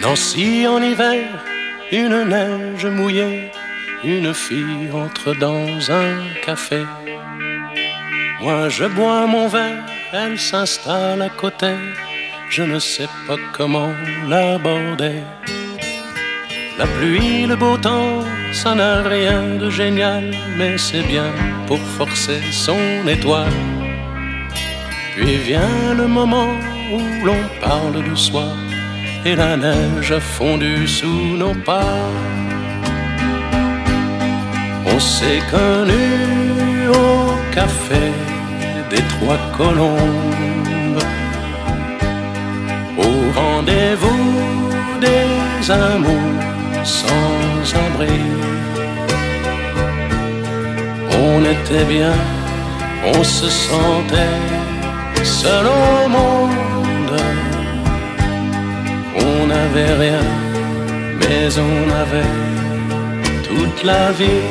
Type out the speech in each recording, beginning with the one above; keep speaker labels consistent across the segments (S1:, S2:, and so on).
S1: Nancy en hiver, une neige mouillée, une fille entre dans un café. Moi je bois mon verre, elle s'installe à côté, je ne sais pas comment l'aborder. La pluie, le beau temps, ça n'a rien de génial, mais c'est bien pour forcer son étoile. Puis vient le moment où l'on parle du soir, et la neige a fondu sous nos pas. On s'est connus au café des Trois Colombes, au rendez-vous des amours sans abri. On était bien, on se sentait seul au monde. On n'avait rien, mais on avait toute la vie.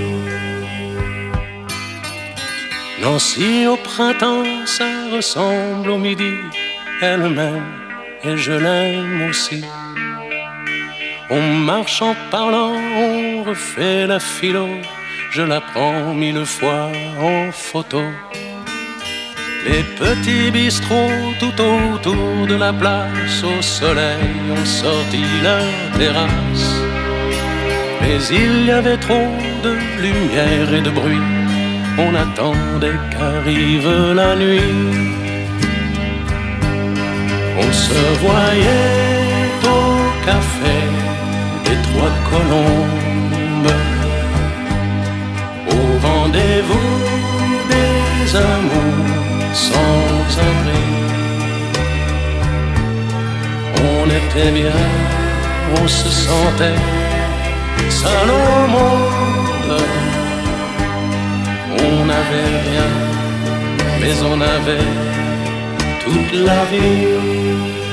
S1: Nancy au printemps, ça ressemble au midi. Elle m'aime et je l'aime aussi. On marche en parlant, on refait la philo. Je la prends 1000 fois en photo. Les petits bistrots tout autour de la place, au soleil ont sorti la terrasse. Mais il y avait trop de lumière et de bruit, on attendait qu'arrive la nuit. On se voyait au café des Trois Colombes, au rendez-vous des amours sans abri. On était bien, on se sentait seul au monde. On n'avait rien, mais on avait toute la vie.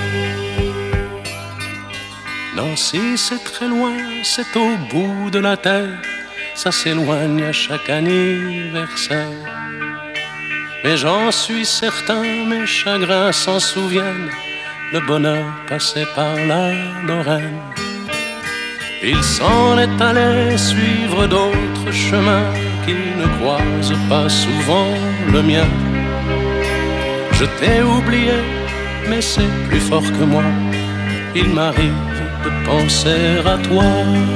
S1: Nancy, c'est très loin, c'est au bout de la terre. Ça s'éloigne à chaque anniversaire. Mais j'en suis certain, mes chagrins s'en souviennent. Le bonheur passait par la Lorraine. Il s'en est allé suivre d'autres chemins qui ne croisent pas souvent le mien. Je t'ai oublié, mais c'est plus fort que moi. Il m'arrive de penser à toi.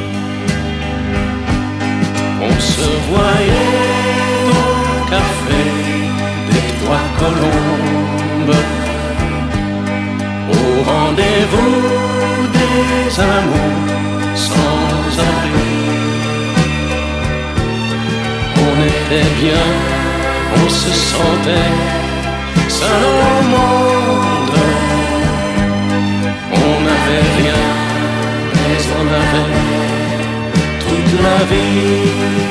S1: On se voyait au café des Trois Colombes, au rendez-vous des amours sans abri. On était bien, on se sentait seul au monde. On n'avait rien, mais on avait toute la vie.